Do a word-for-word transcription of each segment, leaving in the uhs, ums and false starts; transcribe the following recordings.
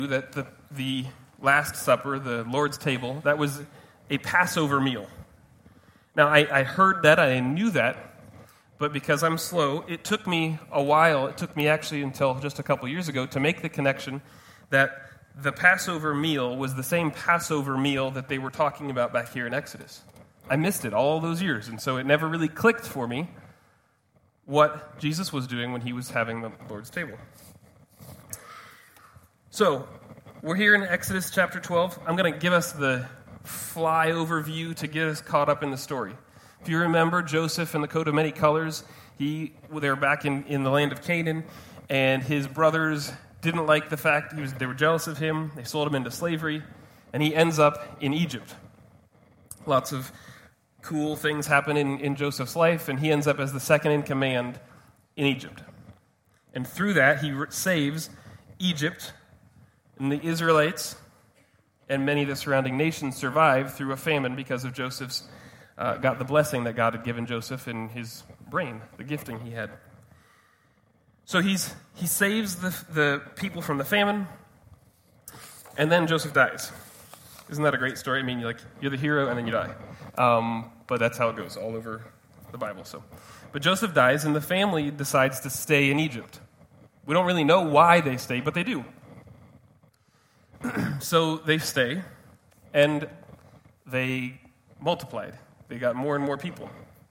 that the, the Last Supper, the Lord's table, that was a Passover meal. Now, I, I heard that, I knew that, but because I'm slow, it took me a while, it took me actually until just a couple years ago to make the connection that the Passover meal was the same Passover meal that they were talking about back here in Exodus. I missed it all those years, and so it never really clicked for me what Jesus was doing when he was having the Lord's table. So, we're here in Exodus chapter twelve. I'm going to give us the flyover view to get us caught up in the story. If you remember Joseph and the coat of many colors, he they were back in, in the land of Canaan, and his brothers didn't like the fact he was they were jealous of him. They sold him into slavery, and he ends up in Egypt. Lots of cool things happen in, in Joseph's life, and he ends up as the second in command in Egypt. And through that, he saves Egypt, and the Israelites and many of the surrounding nations survive through a famine because of Joseph's, uh, got the blessing that God had given Joseph in his brain, the gifting he had. So he's he saves the, the people from the famine, and then Joseph dies. Isn't that a great story? I mean, you're like you're the hero, and then you die. Um, but that's how it goes all over the Bible. So, but Joseph dies, and the family decides to stay in Egypt. We don't really know why they stay, but they do. So they stay, and they multiplied. They got more and more people.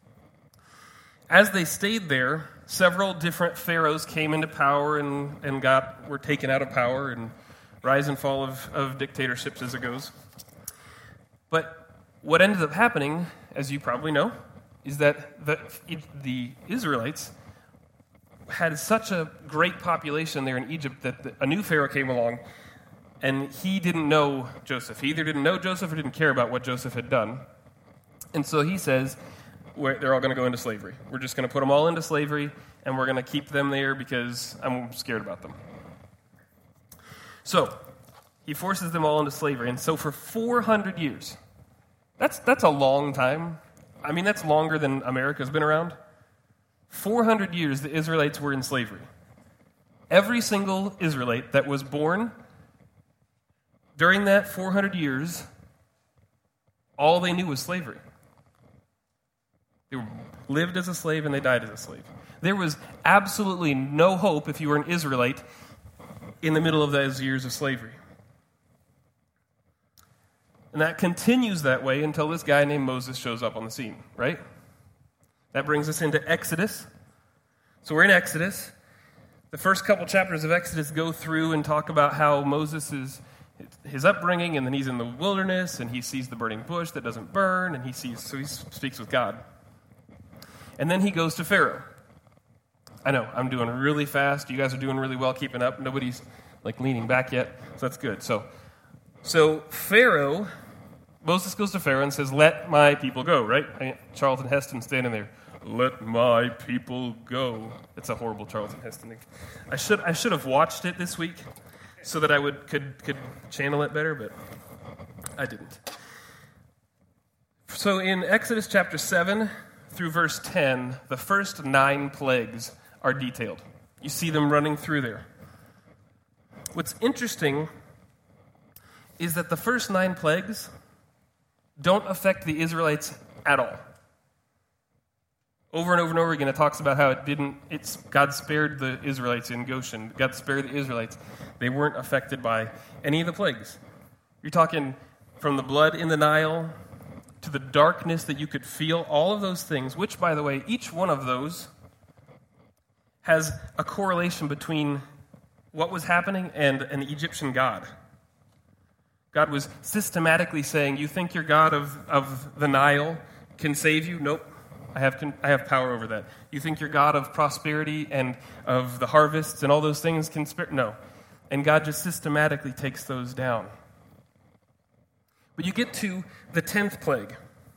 As they stayed there, several different pharaohs came into power and, and got were taken out of power, and rise and fall of, of dictatorships as it goes. But what ended up happening, as you probably know, is that the, the Israelites had such a great population there in Egypt that the, a new pharaoh came along, and he didn't know Joseph. He either didn't know Joseph or didn't care about what Joseph had done. And so he says, we're, they're all going to go into slavery. We're just going to put them all into slavery, and we're going to keep them there because I'm scared about them. So he forces them all into slavery. And so for four hundred years, that's that's a long time. I mean, that's longer than America's been around. four hundred years the Israelites were in slavery. Every single Israelite that was born during that four hundred years, all they knew was slavery. They lived as a slave and they died as a slave. There was absolutely no hope if you were an Israelite in the middle of those years of slavery. And that continues that way until this guy named Moses shows up on the scene, right? That brings us into Exodus. So we're in Exodus. The first couple chapters of Exodus go through and talk about how Moses is his upbringing, and then he's in the wilderness, and he sees the burning bush that doesn't burn, and he sees, so he speaks with God. And then he goes to Pharaoh. I know, I'm doing really fast. You guys are doing really well keeping up. Nobody's like leaning back yet, so that's good. So, so Pharaoh, Moses goes to Pharaoh and says, "Let my people go," right? I, Charlton Heston standing there. "Let my people go." It's a horrible Charlton Heston thing. I should I should have watched it this week so that I would could could channel it better, but I didn't. So in Exodus chapter seven through verse ten, the first nine plagues are detailed. You see them running through there. What's interesting is that the first nine plagues don't affect the Israelites at all. Over and over and over again, it talks about how it didn't, it's, God spared the Israelites in Goshen. God spared the Israelites. They weren't affected by any of the plagues. You're talking from the blood in the Nile to the darkness that you could feel, all of those things, which, by the way, each one of those has a correlation between what was happening and an Egyptian god. God was systematically saying, you think your God of, of the Nile can save you? Nope. I have I have power over that. You think your God of prosperity and of the harvests and all those things can spare? No. And God just systematically takes those down. But you get to the tenth plague,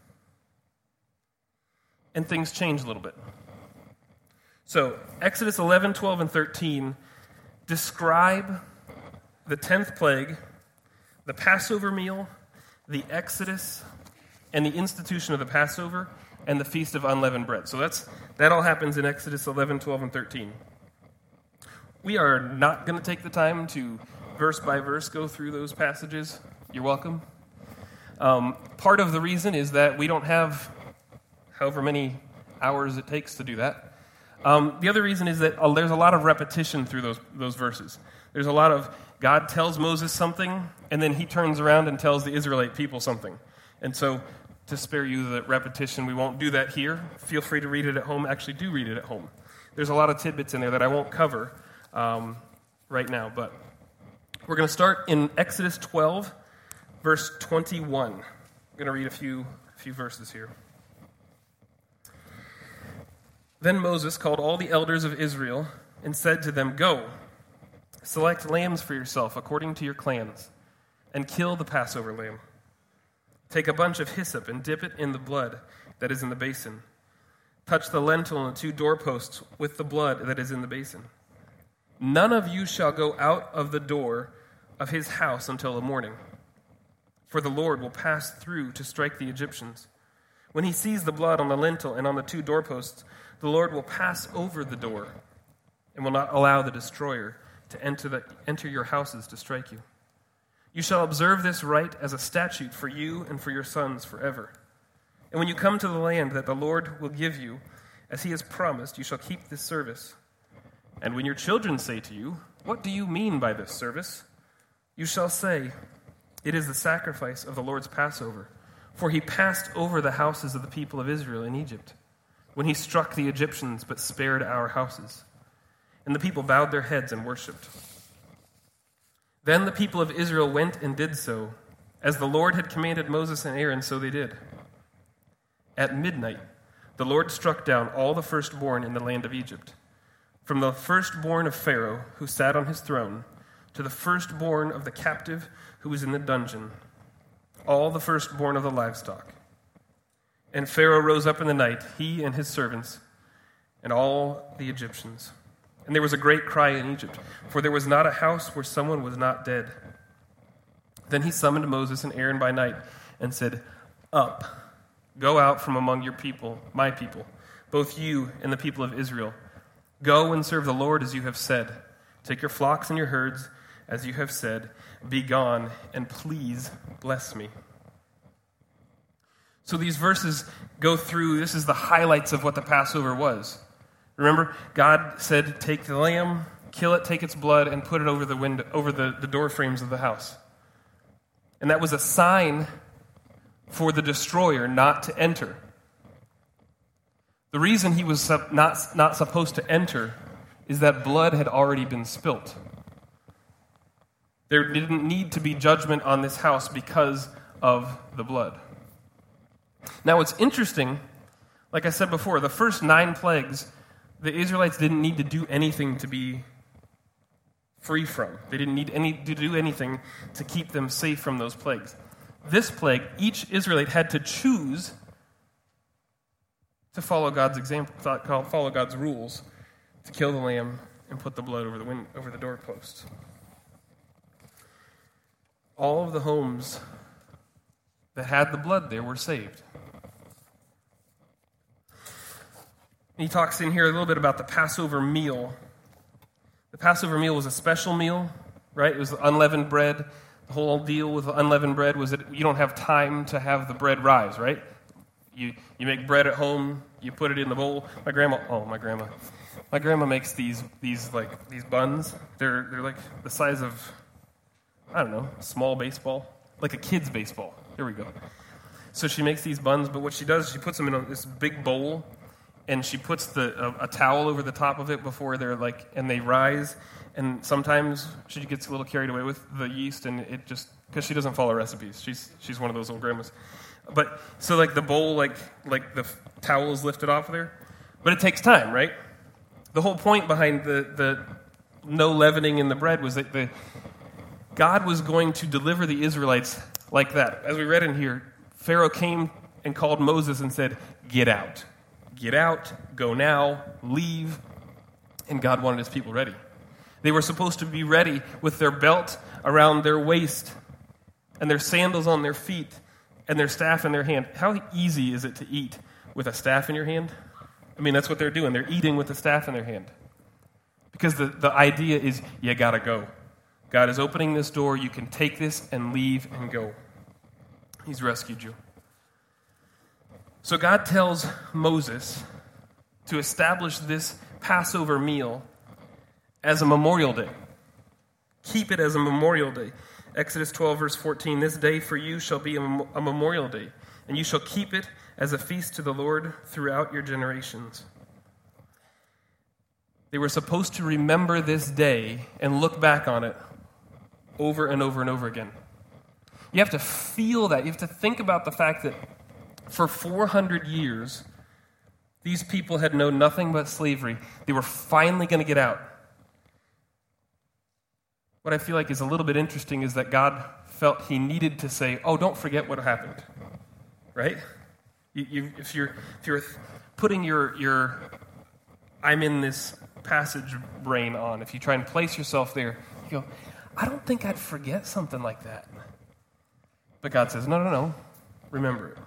and things change a little bit. So, Exodus eleven, twelve, and thirteen describe the tenth plague, the Passover meal, the Exodus, and the institution of the Passover, and the Feast of Unleavened Bread. So that's that all happens in Exodus eleven, twelve, and thirteen. We are not going to take the time to verse by verse go through those passages, you're welcome. Um, part of the reason is that we don't have however many hours it takes to do that. Um, the other reason is that uh, there's a lot of repetition through those those verses. There's a lot of God tells Moses something, and then he turns around and tells the Israelite people something. And so, to spare you the repetition, we won't do that here. Feel free to read it at home. Actually, do read it at home. There's a lot of tidbits in there that I won't cover um, right now, but we're going to start in Exodus twelve, verse twenty-one. I'm going to read a few, a few verses here. Then Moses called all the elders of Israel and said to them, "Go, select lambs for yourself according to your clans, and kill the Passover lamb. Take a bunch of hyssop and dip it in the blood that is in the basin. Touch the lintel and the two doorposts with the blood that is in the basin. None of you shall go out of the door of his house until the morning, for the Lord will pass through to strike the Egyptians. When he sees the blood on the lintel and on the two doorposts, the Lord will pass over the door and will not allow the destroyer to enter, the, enter your houses to strike you. You shall observe this rite as a statute for you and for your sons forever. And when you come to the land that the Lord will give you, as he has promised, you shall keep this service. And when your children say to you, 'What do you mean by this service?' you shall say, 'It is the sacrifice of the Lord's Passover, for he passed over the houses of the people of Israel in Egypt, when he struck the Egyptians but spared our houses.' And the people bowed their heads and worshipped. Then the people of Israel went and did so. As the Lord had commanded Moses and Aaron, so they did. At midnight, the Lord struck down all the firstborn in the land of Egypt, from the firstborn of Pharaoh, who sat on his throne, to the firstborn of the captive who was in the dungeon, all the firstborn of the livestock. And Pharaoh rose up in the night, he and his servants, and all the Egyptians. And there was a great cry in Egypt, for there was not a house where someone was not dead. Then he summoned Moses and Aaron by night and said, 'Up, go out from among your people, my people, both you and the people of Israel. Go and serve the Lord as you have said. Take your flocks and your herds, as you have said. Be gone, and please bless me.'" So these verses go through, this is the highlights of what the Passover was. Remember, God said, take the lamb, kill it, take its blood, and put it over the window, over the, the door frames of the house. And that was a sign for the destroyer not to enter. The reason he was not, not supposed to enter is that blood had already been spilt. There didn't need to be judgment on this house because of the blood. Now, what's interesting, like I said before, the first nine plagues, the Israelites didn't need to do anything to be free from. They didn't need any to do anything to keep them safe from those plagues. This plague, each Israelite had to choose to follow God's example, follow God's rules, to kill the lamb and put the blood over the wind, over the doorpost. All of the homes that had the blood there were saved. He talks in here a little bit about the Passover meal. The Passover meal was a special meal, right? It was unleavened bread. The whole deal with the unleavened bread was that you don't have time to have the bread rise, right? You you make bread at home, you put it in the bowl. My grandma, oh, my grandma. My grandma makes these these like these buns. They're they're like the size of, I don't know, a small baseball, like a kid's baseball. There we go. So she makes these buns, but what she does is she puts them in a, this big bowl, and she puts the a, a towel over the top of it before they're like, and they rise. And sometimes she gets a little carried away with the yeast, and it just, because she doesn't follow recipes. She's she's one of those old grandmas. But so like the bowl, like like the towel is lifted off of there, but it takes time, right? The whole point behind the the no leavening in the bread was that the God was going to deliver the Israelites like that. As we read in here, Pharaoh came and called Moses and said, "Get out. Get out, go now, leave." And God wanted his people ready. They were supposed to be ready with their belt around their waist and their sandals on their feet and their staff in their hand. How easy is it to eat with a staff in your hand? I mean, that's what they're doing. They're eating with the staff in their hand. Because the, the idea is, you gotta go. God is opening this door. You can take this and leave and go. He's rescued you. So God tells Moses to establish this Passover meal as a memorial day. Keep it as a memorial day. Exodus twelve, verse fourteen, this day for you shall be a, mem- a memorial day, and you shall keep it as a feast to the Lord throughout your generations. They were supposed to remember this day and look back on it over and over and over again. You have to feel that. You have to think about the fact that for four hundred years, these people had known nothing but slavery. They were finally going to get out. What I feel like is a little bit interesting is that God felt he needed to say, oh, don't forget what happened. Right? You, you, if you're if you're putting your your I'm in this passage brain on, if you try and place yourself there, you go, I don't think I'd forget something like that. But God says, no, no, no, remember it.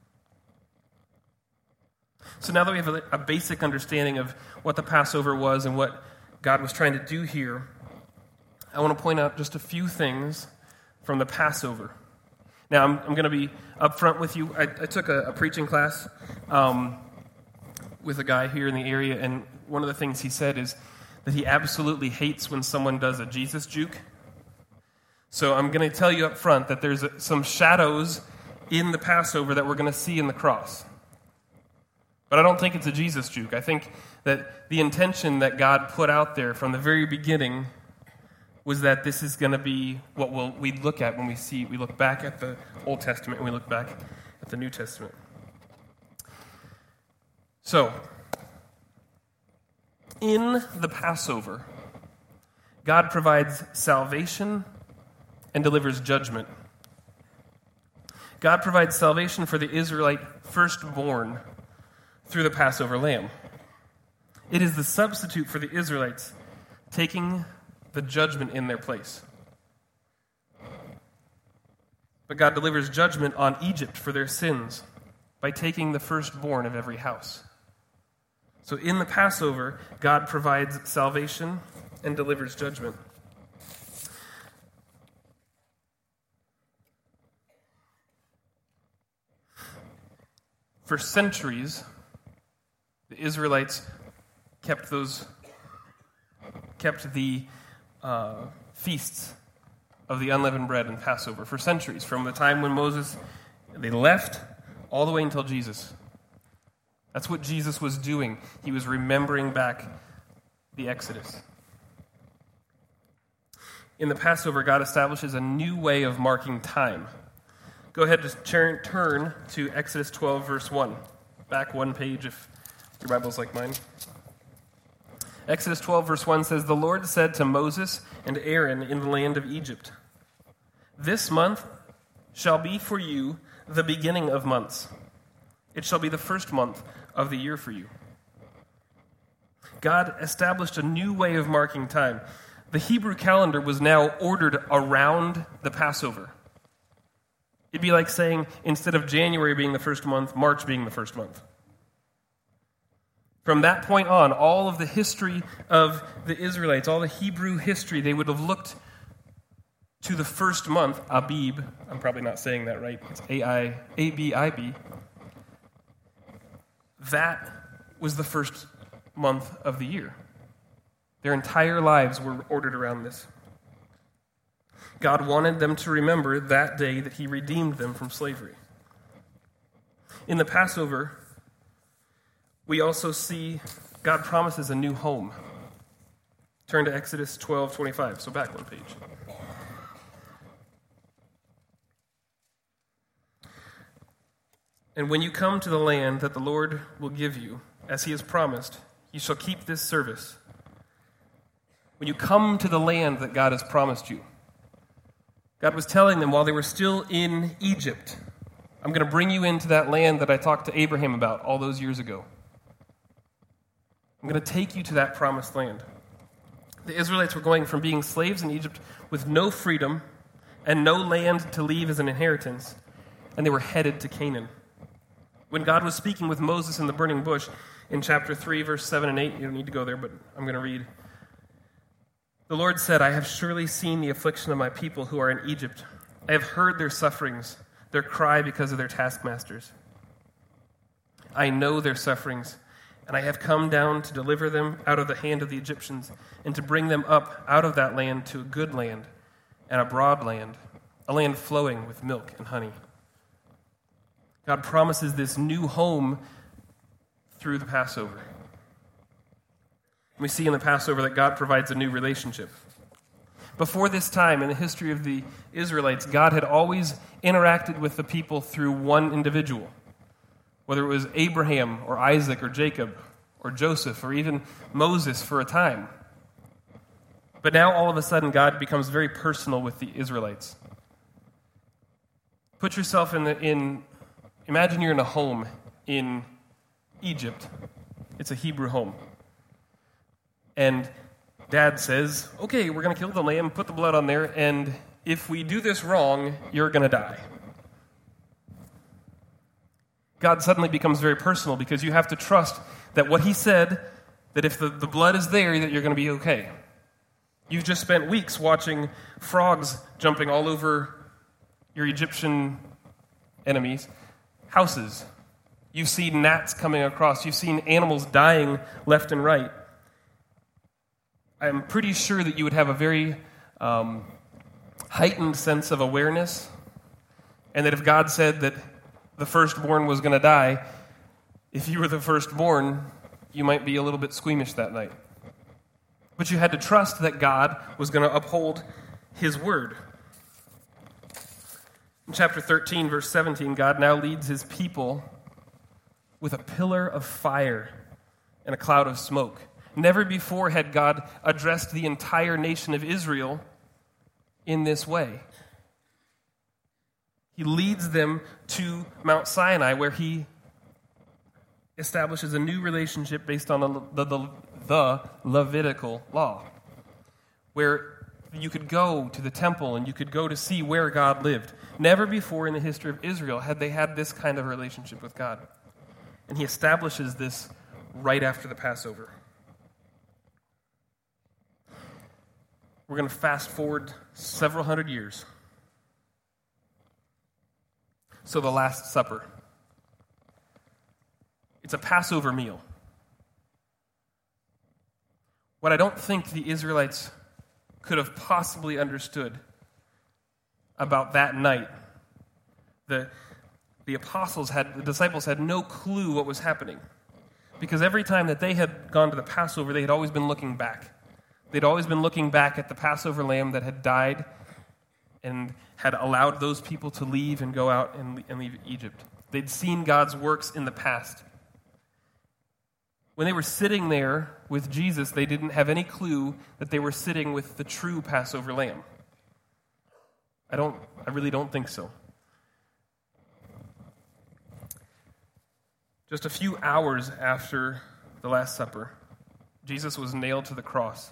So now that we have a, a basic understanding of what the Passover was and what God was trying to do here, I want to point out just a few things from the Passover. Now, I'm, I'm going to be upfront with you. I, I took a, a preaching class um, with a guy here in the area, and one of the things he said is that he absolutely hates when someone does a Jesus juke. So I'm going to tell you up front that there's a, some shadows in the Passover that we're going to see in the cross. But I don't think it's a Jesus juke. I think that the intention that God put out there from the very beginning was that this is going to be what we'll, we look at when we see, we look back at the Old Testament and we look back at the New Testament. So, in the Passover, God provides salvation and delivers judgment. God provides salvation for the Israelite firstborn through the Passover lamb. It is the substitute for the Israelites, taking the judgment in their place. But God delivers judgment on Egypt for their sins by taking the firstborn of every house. So in the Passover, God provides salvation and delivers judgment. For centuries, the Israelites kept those, kept the uh, feasts of the unleavened bread and Passover for centuries, from the time when Moses, they left, all the way until Jesus. That's what Jesus was doing. He was remembering back the Exodus. In the Passover, God establishes a new way of marking time. Go ahead and turn, turn to Exodus twelve, verse one. Back one page if your Bible's like mine. Exodus twelve, verse one says, the Lord said to Moses and Aaron in the land of Egypt, this month shall be for you the beginning of months. It shall be the first month of the year for you. God established a new way of marking time. The Hebrew calendar was now ordered around the Passover. It'd be like saying, instead of January being the first month, March being the first month. From that point on, all of the history of the Israelites, all the Hebrew history, they would have looked to the first month, Abib. I'm probably not saying that right. It's A I A B I B. That was the first month of the year. Their entire lives were ordered around this. God wanted them to remember that day that he redeemed them from slavery. In the Passover, we also see God promises a new home. Turn to Exodus twelve twenty-five, so back one page. And when you come to the land that the Lord will give you, as he has promised, you shall keep this service. When you come to the land that God has promised you, God was telling them while they were still in Egypt, I'm going to bring you into that land that I talked to Abraham about all those years ago. I'm going to take you to that promised land. The Israelites were going from being slaves in Egypt with no freedom and no land to leave as an inheritance, and they were headed to Canaan. When God was speaking with Moses in the burning bush in chapter three, verse seven and eight, you don't need to go there, but I'm going to read. The Lord said, I have surely seen the affliction of my people who are in Egypt. I have heard their sufferings, their cry because of their taskmasters. I know their sufferings, and I have come down to deliver them out of the hand of the Egyptians, and to bring them up out of that land to a good land and a broad land, a land flowing with milk and honey. God promises this new home through the Passover. We see in the Passover that God provides a new relationship. Before this time in the history of the Israelites, God had always interacted with the people through one individual, whether it was Abraham or Isaac or Jacob or Joseph or even Moses for a time. But now all of a sudden God becomes very personal with the Israelites. Put yourself in the, in, imagine you're in a home in Egypt. It's a Hebrew home. And Dad says, okay, we're going to kill the lamb, put the blood on there, and if we do this wrong, you're going to die. God suddenly becomes very personal because you have to trust that what he said, that if the, the blood is there, that you're going to be okay. You've just spent weeks watching frogs jumping all over your Egyptian enemies' houses. You've seen gnats coming across. You've seen animals dying left and right. I'm pretty sure that you would have a very um, heightened sense of awareness, and that if God said that the firstborn was going to die, if you were the firstborn, you might be a little bit squeamish that night. But you had to trust that God was going to uphold his word. In chapter thirteen, verse seventeen, God now leads his people with a pillar of fire and a cloud of smoke. Never before had God addressed the entire nation of Israel in this way. He leads them to Mount Sinai, where he establishes a new relationship based on the, the, the Levitical law, where you could go to the temple and you could go to see where God lived. Never before in the history of Israel had they had this kind of relationship with God. And he establishes this right after the Passover. We're going to fast forward several hundred years. So the Last Supper. It's a Passover meal. What I don't think the Israelites could have possibly understood about that night, the, the apostles had, the disciples had no clue what was happening. Because every time that they had gone to the Passover, they had always been looking back. They'd always been looking back at the Passover lamb that had died and had allowed those people to leave and go out and, and leave Egypt. They'd seen God's works in the past. When they were sitting there with Jesus, they didn't have any clue that they were sitting with the true Passover lamb. I don't, I really don't think so. Just a few hours after the Last Supper, Jesus was nailed to the cross.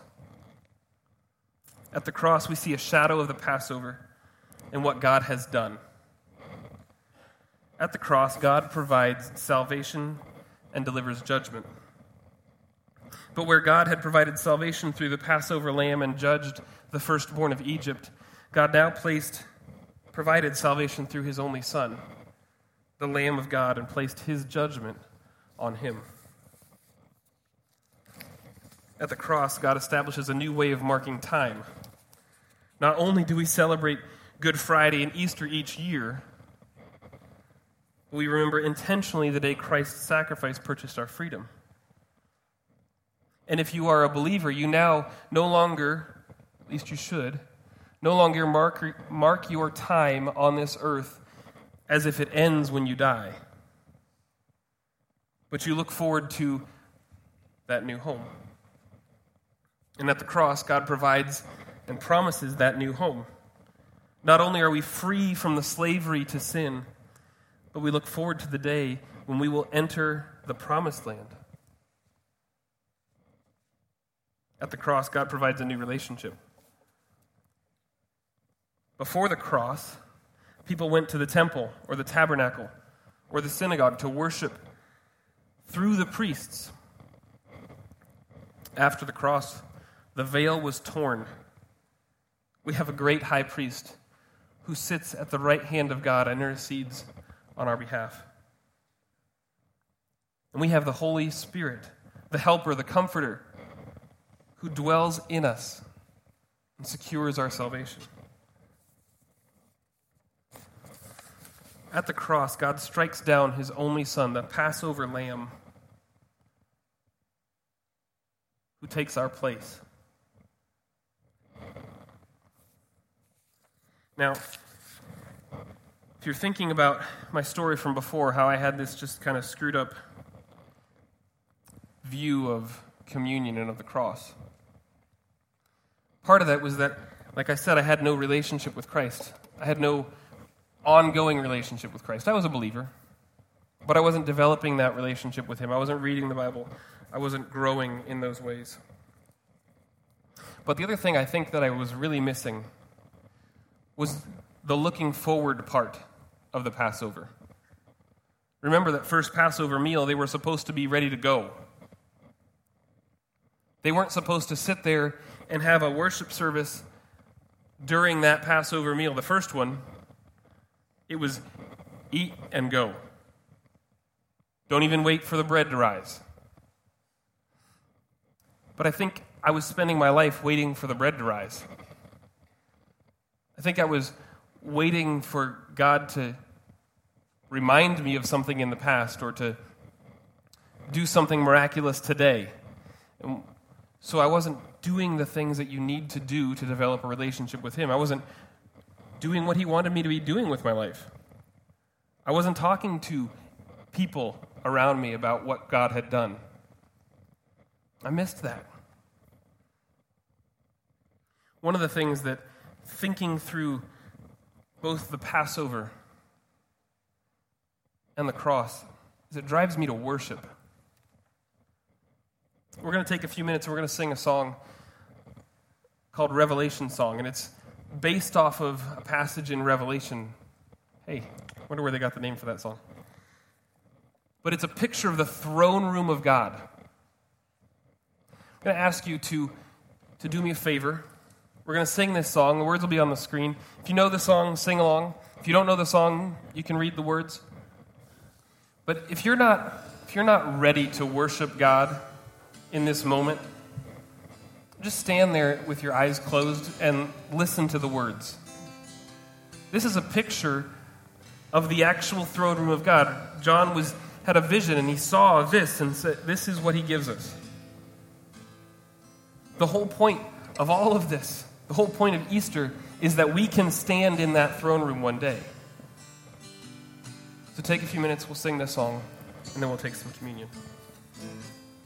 At the cross, we see a shadow of the Passover and what God has done. At the cross, God provides salvation and delivers judgment. But where God had provided salvation through the Passover lamb and judged the firstborn of Egypt, God now placed, provided salvation through his only Son, the Lamb of God, and placed his judgment on him. At the cross, God establishes a new way of marking time. Not only do we celebrate Good Friday and Easter each year, but we remember intentionally the day Christ's sacrifice purchased our freedom. And if you are a believer, you now no longer, at least you should, no longer mark, mark your time on this earth as if it ends when you die. But you look forward to that new home. And at the cross, God provides and promises that new home. Not only are we free from the slavery to sin, but we look forward to the day when we will enter the promised land. At the cross, God provides a new relationship. Before the cross, people went to the temple or the tabernacle or the synagogue to worship through the priests. After the cross, The veil was torn. We have a great high priest who sits at the right hand of God and intercedes on our behalf. And we have the Holy Spirit, the helper, the comforter, who dwells in us and secures our salvation. At the cross, God strikes down his only Son, the Passover lamb, who takes our place. Now, if you're thinking about my story from before, how I had this just kind of screwed up view of communion and of the cross, part of that was that, like I said, I had no relationship with Christ. I had no ongoing relationship with Christ. I was a believer, but I wasn't developing that relationship with him. I wasn't reading the Bible. I wasn't growing in those ways. But the other thing I think that I was really missing was the looking forward part of the Passover. Remember that first Passover meal, they were supposed to be ready to go. They weren't supposed to sit there and have a worship service during that Passover meal. The first one, it was eat and go. Don't even wait for the bread to rise. But I think I was spending my life waiting for the bread to rise. I think I was waiting for God to remind me of something in the past or to do something miraculous today. And so I wasn't doing the things that you need to do to develop a relationship with him. I wasn't doing what he wanted me to be doing with my life. I wasn't talking to people around me about what God had done. I missed that. One of the things that thinking through both the Passover and the cross is it drives me to worship. We're going to take a few minutes and we're going to sing a song called Revelation Song, and it's based off of a passage in Revelation. Hey, I wonder where they got the name for that song. But it's a picture of the throne room of God. I'm going to ask you to, to do me a favor. We're going to sing this song. The words will be on the screen. If you know the song, sing along. If you don't know the song, you can read the words. But if you're not, if you're not ready to worship God in this moment, just stand there with your eyes closed and listen to the words. This is a picture of the actual throne room of God. John was had a vision and he saw this and said, this is what he gives us. The whole point of all of this, the whole point of Easter, is that we can stand in that throne room one day. So take a few minutes, we'll sing this song, and then we'll take some communion.